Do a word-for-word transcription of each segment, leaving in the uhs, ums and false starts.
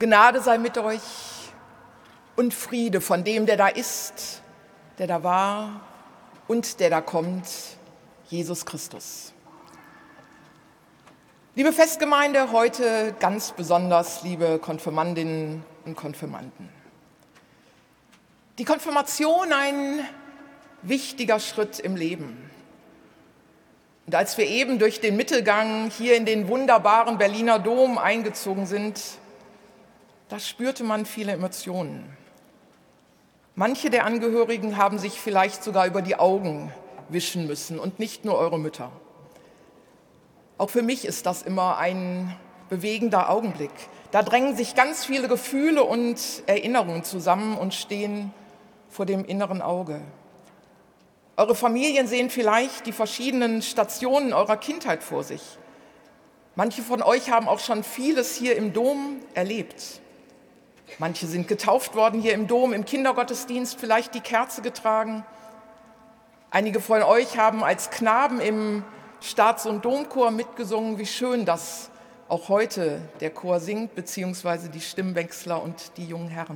Gnade sei mit euch und Friede von dem, der da ist, der da war und der da kommt, Jesus Christus. Liebe Festgemeinde, heute ganz besonders liebe Konfirmandinnen und Konfirmanden. Die Konfirmation ein wichtiger Schritt im Leben. Und als wir eben durch den Mittelgang hier in den wunderbaren Berliner Dom eingezogen sind, da spürte man viele Emotionen. Manche der Angehörigen haben sich vielleicht sogar über die Augen wischen müssen und nicht nur eure Mütter. Auch für mich ist das immer ein bewegender Augenblick. Da drängen sich ganz viele Gefühle und Erinnerungen zusammen und stehen vor dem inneren Auge. Eure Familien sehen vielleicht die verschiedenen Stationen eurer Kindheit vor sich. Manche von euch haben auch schon vieles hier im Dom erlebt. Manche sind getauft worden hier im Dom, im Kindergottesdienst vielleicht die Kerze getragen. Einige von euch haben als Knaben im Staats- und Domchor mitgesungen. Wie schön, dass auch heute der Chor singt, beziehungsweise die Stimmwechsler und die jungen Herren.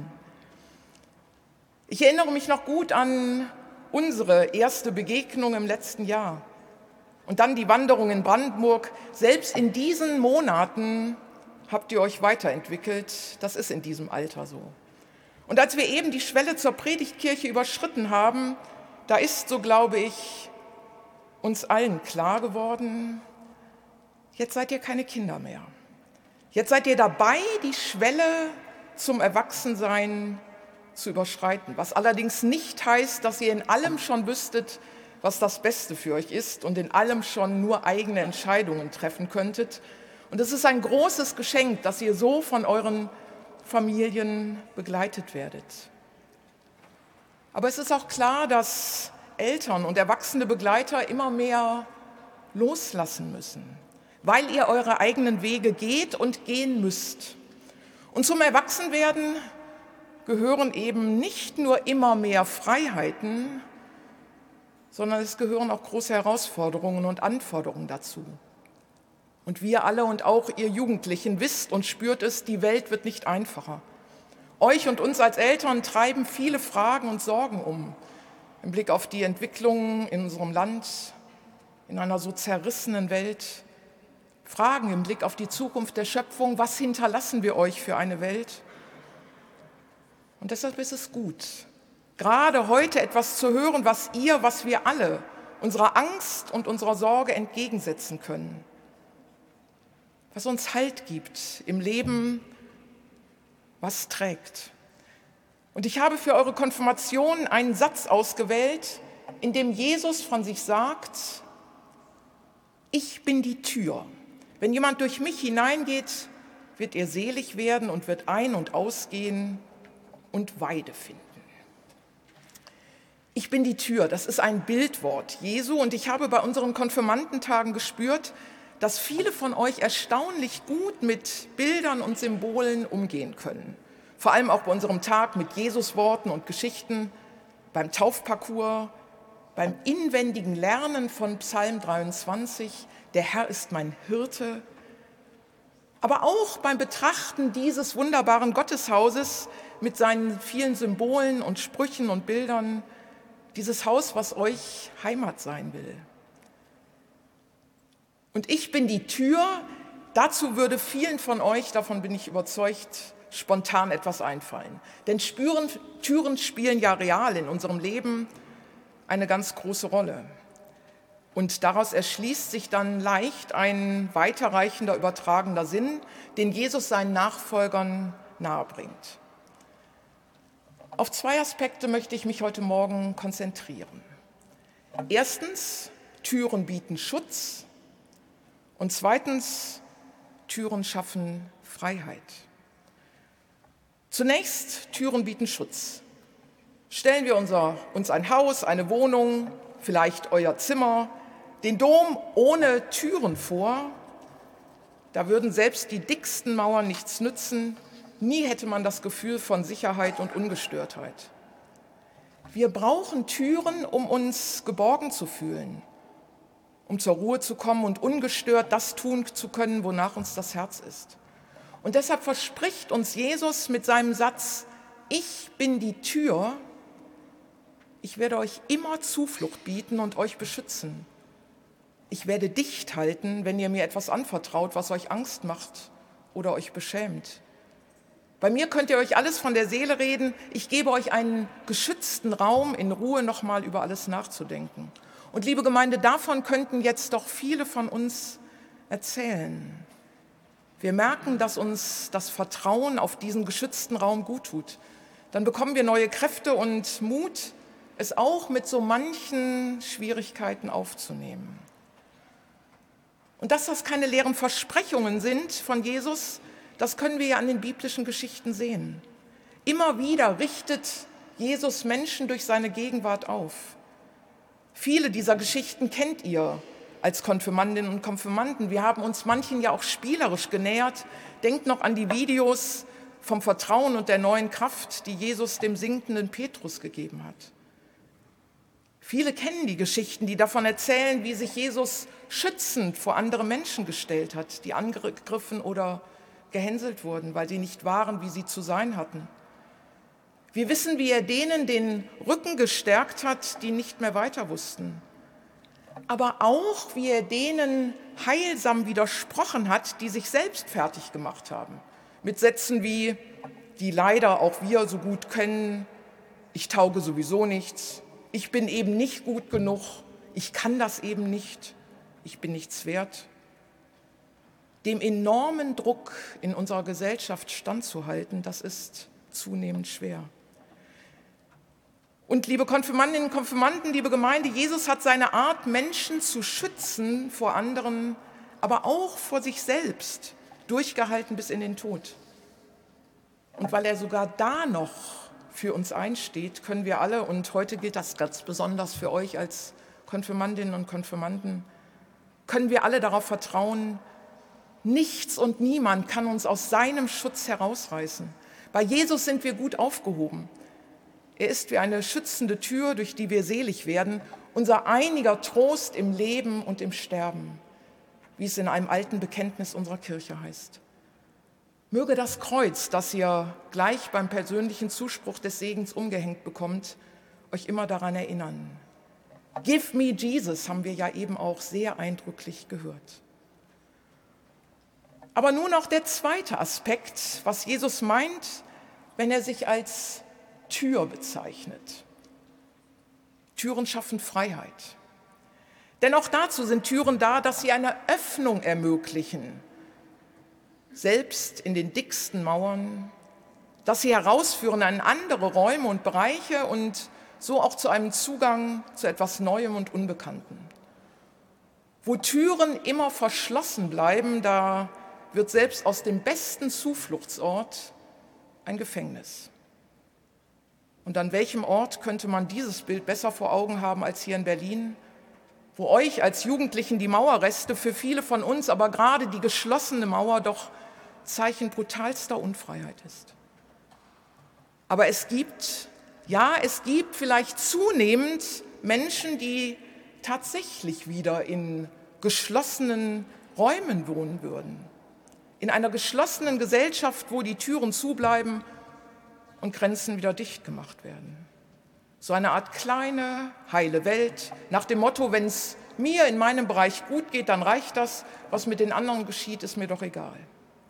Ich erinnere mich noch gut an unsere erste Begegnung im letzten Jahr und dann die Wanderung in Brandenburg. Selbst in diesen Monaten habt ihr euch weiterentwickelt. Das ist in diesem Alter so. Und als wir eben die Schwelle zur Predigtkirche überschritten haben, da ist, so glaube ich, uns allen klar geworden, jetzt seid ihr keine Kinder mehr. Jetzt seid ihr dabei, die Schwelle zum Erwachsensein zu überschreiten, was allerdings nicht heißt, dass ihr in allem schon wüsstet, was das Beste für euch ist und in allem schon nur eigene Entscheidungen treffen könntet. Und es ist ein großes Geschenk, dass ihr so von euren Familien begleitet werdet. Aber es ist auch klar, dass Eltern und erwachsene Begleiter immer mehr loslassen müssen, weil ihr eure eigenen Wege geht und gehen müsst. Und zum Erwachsenwerden gehören eben nicht nur immer mehr Freiheiten, sondern es gehören auch große Herausforderungen und Anforderungen dazu. Und wir alle und auch ihr Jugendlichen wisst und spürt es, die Welt wird nicht einfacher. Euch und uns als Eltern treiben viele Fragen und Sorgen um, im Blick auf die Entwicklungen in unserem Land, in einer so zerrissenen Welt. Fragen im Blick auf die Zukunft der Schöpfung, was hinterlassen wir euch für eine Welt? Und deshalb ist es gut, gerade heute etwas zu hören, was ihr, was wir alle unserer Angst und unserer Sorge entgegensetzen können, was uns Halt gibt im Leben, was trägt. Und ich habe für eure Konfirmation einen Satz ausgewählt, in dem Jesus von sich sagt: Ich bin die Tür. Wenn jemand durch mich hineingeht, wird er selig werden und wird ein- und ausgehen und Weide finden. Ich bin die Tür, das ist ein Bildwort Jesu, und ich habe bei unseren Konfirmandentagen gespürt, dass viele von euch erstaunlich gut mit Bildern und Symbolen umgehen können. Vor allem auch bei unserem Tag mit Jesusworten und Geschichten, beim Taufparcours, beim inwendigen Lernen von Psalm dreiundzwanzig, der Herr ist mein Hirte, aber auch beim Betrachten dieses wunderbaren Gotteshauses mit seinen vielen Symbolen und Sprüchen und Bildern, dieses Haus, was euch Heimat sein will. Und ich bin die Tür, dazu würde vielen von euch, davon bin ich überzeugt, spontan etwas einfallen. Denn Spüren, Türen spielen ja real in unserem Leben eine ganz große Rolle. Und daraus erschließt sich dann leicht ein weiterreichender, übertragender Sinn, den Jesus seinen Nachfolgern nahebringt. Auf zwei Aspekte möchte ich mich heute Morgen konzentrieren. Erstens, Türen bieten Schutz, und zweitens, Türen schaffen Freiheit. Zunächst, Türen bieten Schutz. Stellen wir unser, uns ein Haus, eine Wohnung, vielleicht euer Zimmer, den Dom ohne Türen vor, da würden selbst die dicksten Mauern nichts nützen. Nie hätte man das Gefühl von Sicherheit und Ungestörtheit. Wir brauchen Türen, um uns geborgen zu fühlen, um zur Ruhe zu kommen und ungestört das tun zu können, wonach uns das Herz ist. Und deshalb verspricht uns Jesus mit seinem Satz, ich bin die Tür, ich werde euch immer Zuflucht bieten und euch beschützen. Ich werde dicht halten, wenn ihr mir etwas anvertraut, was euch Angst macht oder euch beschämt. Bei mir könnt ihr euch alles von der Seele reden. Ich gebe euch einen geschützten Raum, in Ruhe nochmal über alles nachzudenken. Und liebe Gemeinde, davon könnten jetzt doch viele von uns erzählen. Wir merken, dass uns das Vertrauen auf diesen geschützten Raum gut tut. Dann bekommen wir neue Kräfte und Mut, es auch mit so manchen Schwierigkeiten aufzunehmen. Und dass das keine leeren Versprechungen sind von Jesus, das können wir ja an den biblischen Geschichten sehen. Immer wieder richtet Jesus Menschen durch seine Gegenwart auf. Viele dieser Geschichten kennt ihr als Konfirmandinnen und Konfirmanden. Wir haben uns manchen ja auch spielerisch genähert. Denkt noch an die Videos vom Vertrauen und der neuen Kraft, die Jesus dem sinkenden Petrus gegeben hat. Viele kennen die Geschichten, die davon erzählen, wie sich Jesus schützend vor andere Menschen gestellt hat, die angegriffen oder gehänselt wurden, weil sie nicht waren, wie sie zu sein hatten. Wir wissen, wie er denen den Rücken gestärkt hat, die nicht mehr weiter wussten. Aber auch, wie er denen heilsam widersprochen hat, die sich selbst fertig gemacht haben. Mit Sätzen wie, die leider auch wir so gut kennen, ich tauge sowieso nichts, ich bin eben nicht gut genug, ich kann das eben nicht, ich bin nichts wert. Dem enormen Druck in unserer Gesellschaft standzuhalten, das ist zunehmend schwer. Und liebe Konfirmandinnen und Konfirmanden, liebe Gemeinde, Jesus hat seine Art, Menschen zu schützen vor anderen, aber auch vor sich selbst, durchgehalten bis in den Tod. Und weil er sogar da noch für uns einsteht, können wir alle, und heute gilt das ganz besonders für euch als Konfirmandinnen und Konfirmanden, können wir alle darauf vertrauen, nichts und niemand kann uns aus seinem Schutz herausreißen. Bei Jesus sind wir gut aufgehoben. Er ist wie eine schützende Tür, durch die wir selig werden, unser einiger Trost im Leben und im Sterben, wie es in einem alten Bekenntnis unserer Kirche heißt. Möge das Kreuz, das ihr gleich beim persönlichen Zuspruch des Segens umgehängt bekommt, euch immer daran erinnern. Give me Jesus, haben wir ja eben auch sehr eindrücklich gehört. Aber nun noch der zweite Aspekt, was Jesus meint, wenn er sich als Tür bezeichnet. Türen schaffen Freiheit. Denn auch dazu sind Türen da, dass sie eine Öffnung ermöglichen, selbst in den dicksten Mauern, dass sie herausführen an andere Räume und Bereiche und so auch zu einem Zugang zu etwas Neuem und Unbekannten. Wo Türen immer verschlossen bleiben, da wird selbst aus dem besten Zufluchtsort ein Gefängnis. Und an welchem Ort könnte man dieses Bild besser vor Augen haben als hier in Berlin, wo euch als Jugendlichen die Mauerreste, für viele von uns aber gerade die geschlossene Mauer doch Zeichen brutalster Unfreiheit ist. Aber es gibt, ja, es gibt vielleicht zunehmend Menschen, die tatsächlich wieder in geschlossenen Räumen wohnen würden. In einer geschlossenen Gesellschaft, wo die Türen zubleiben und Grenzen wieder dicht gemacht werden. So eine Art kleine, heile Welt, nach dem Motto, wenn es mir in meinem Bereich gut geht, dann reicht das, was mit den anderen geschieht, ist mir doch egal.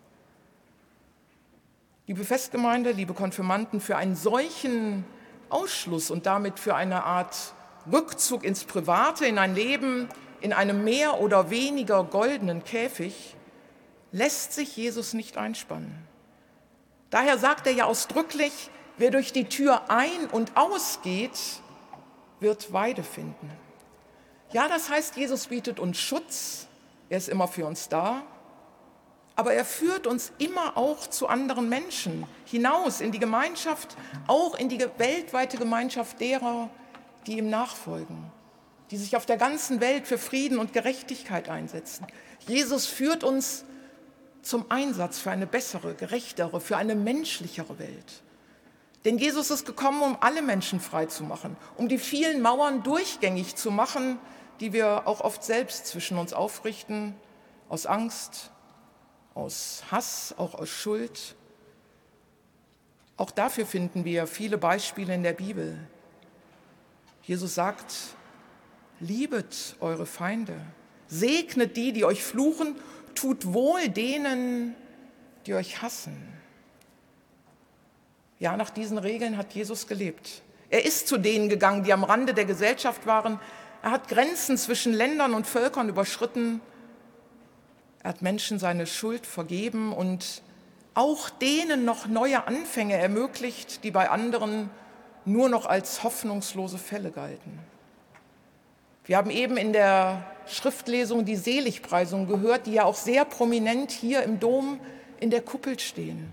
Liebe Festgemeinde, liebe Konfirmanden, für einen solchen Ausschluss und damit für eine Art Rückzug ins Private, in ein Leben in einem mehr oder weniger goldenen Käfig, lässt sich Jesus nicht einspannen. Daher sagt er ja ausdrücklich, wer durch die Tür ein- und ausgeht, wird Weide finden. Ja, das heißt, Jesus bietet uns Schutz, er ist immer für uns da, aber er führt uns immer auch zu anderen Menschen hinaus in die Gemeinschaft, auch in die weltweite Gemeinschaft derer, die ihm nachfolgen, die sich auf der ganzen Welt für Frieden und Gerechtigkeit einsetzen. Jesus führt uns zum Einsatz für eine bessere, gerechtere, für eine menschlichere Welt. Denn Jesus ist gekommen, um alle Menschen frei zu machen, um die vielen Mauern durchgängig zu machen, die wir auch oft selbst zwischen uns aufrichten, aus Angst, aus Hass, auch aus Schuld. Auch dafür finden wir viele Beispiele in der Bibel. Jesus sagt, liebet eure Feinde, segnet die, die euch fluchen, tut wohl denen, die euch hassen. Ja, nach diesen Regeln hat Jesus gelebt. Er ist zu denen gegangen, die am Rande der Gesellschaft waren. Er hat Grenzen zwischen Ländern und Völkern überschritten. Er hat Menschen seine Schuld vergeben und auch denen noch neue Anfänge ermöglicht, die bei anderen nur noch als hoffnungslose Fälle galten. Wir haben eben in der Schriftlesung die Seligpreisung gehört, die ja auch sehr prominent hier im Dom in der Kuppel stehen.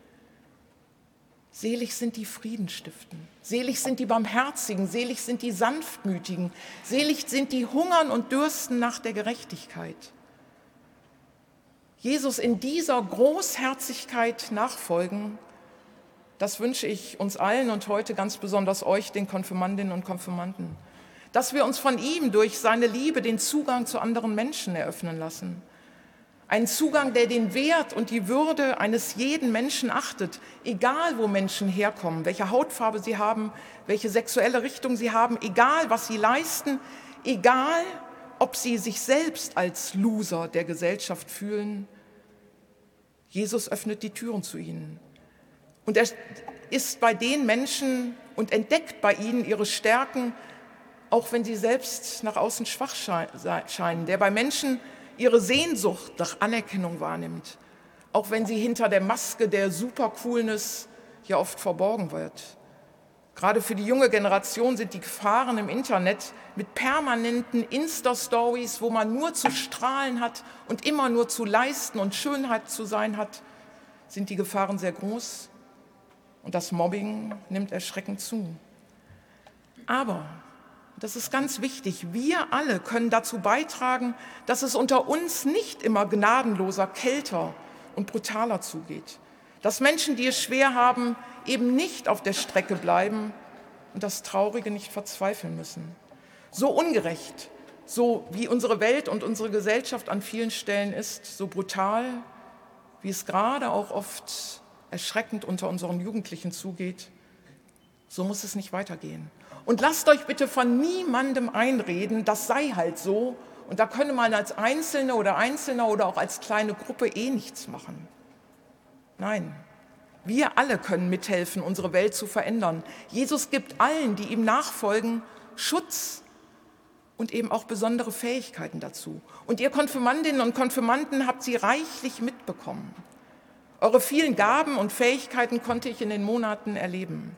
Selig sind die Frieden stiften, selig sind die Barmherzigen, selig sind die Sanftmütigen, selig sind die hungern und dürsten nach der Gerechtigkeit. Jesus in dieser Großherzigkeit nachfolgen, das wünsche ich uns allen und heute ganz besonders euch, den Konfirmandinnen und Konfirmanden, dass wir uns von ihm durch seine Liebe den Zugang zu anderen Menschen eröffnen lassen. Einen Zugang, der den Wert und die Würde eines jeden Menschen achtet, egal wo Menschen herkommen, welche Hautfarbe sie haben, welche sexuelle Richtung sie haben, egal was sie leisten, egal ob sie sich selbst als Loser der Gesellschaft fühlen. Jesus öffnet die Türen zu ihnen. Und er ist bei den Menschen und entdeckt bei ihnen ihre Stärken, auch wenn sie selbst nach außen schwach scheinen, der bei Menschen ihre Sehnsucht nach Anerkennung wahrnimmt, auch wenn sie hinter der Maske der Supercoolness ja oft verborgen wird. Gerade für die junge Generation sind die Gefahren im Internet mit permanenten Insta-Stories, wo man nur zu strahlen hat und immer nur zu leisten und Schönheit zu sein hat, sind die Gefahren sehr groß und das Mobbing nimmt erschreckend zu. Aber, das ist ganz wichtig, wir alle können dazu beitragen, dass es unter uns nicht immer gnadenloser, kälter und brutaler zugeht. Dass Menschen, die es schwer haben, eben nicht auf der Strecke bleiben und das Traurige nicht verzweifeln müssen. So ungerecht, so wie unsere Welt und unsere Gesellschaft an vielen Stellen ist, so brutal, wie es gerade auch oft erschreckend unter unseren Jugendlichen zugeht, so muss es nicht weitergehen. Und lasst euch bitte von niemandem einreden, das sei halt so und da könne man als Einzelne oder Einzelner oder auch als kleine Gruppe eh nichts machen. Nein, wir alle können mithelfen, unsere Welt zu verändern. Jesus gibt allen, die ihm nachfolgen, Schutz und eben auch besondere Fähigkeiten dazu. Und ihr Konfirmandinnen und Konfirmanden habt sie reichlich mitbekommen. Eure vielen Gaben und Fähigkeiten konnte ich in den Monaten erleben.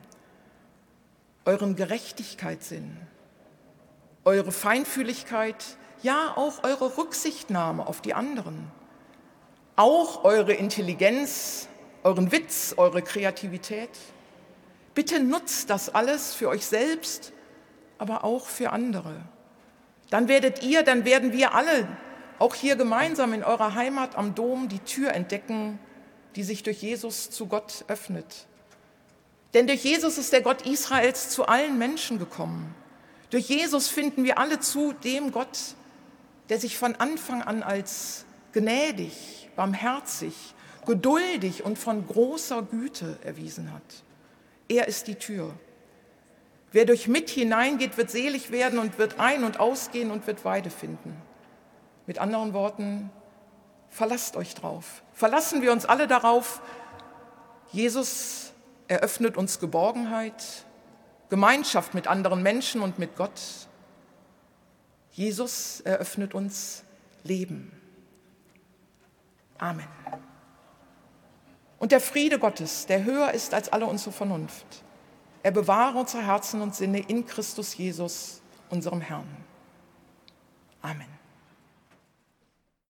Euren Gerechtigkeitssinn, eure Feinfühligkeit, ja auch eure Rücksichtnahme auf die anderen, auch eure Intelligenz, euren Witz, eure Kreativität. Bitte nutzt das alles für euch selbst, aber auch für andere. Dann werdet ihr, dann werden wir alle, auch hier gemeinsam in eurer Heimat am Dom, die Tür entdecken, die sich durch Jesus zu Gott öffnet. Denn durch Jesus ist der Gott Israels zu allen Menschen gekommen. Durch Jesus finden wir alle zu dem Gott, der sich von Anfang an als gnädig, barmherzig, geduldig und von großer Güte erwiesen hat. Er ist die Tür. Wer durch mich hineingeht, wird selig werden und wird ein- und ausgehen und wird Weide finden. Mit anderen Worten, verlasst euch drauf. Verlassen wir uns alle darauf. Jesus eröffnet uns Geborgenheit, Gemeinschaft mit anderen Menschen und mit Gott. Jesus eröffnet uns Leben. Amen. Und der Friede Gottes, der höher ist als alle unsere Vernunft, er bewahre unsere Herzen und Sinne in Christus Jesus, unserem Herrn. Amen.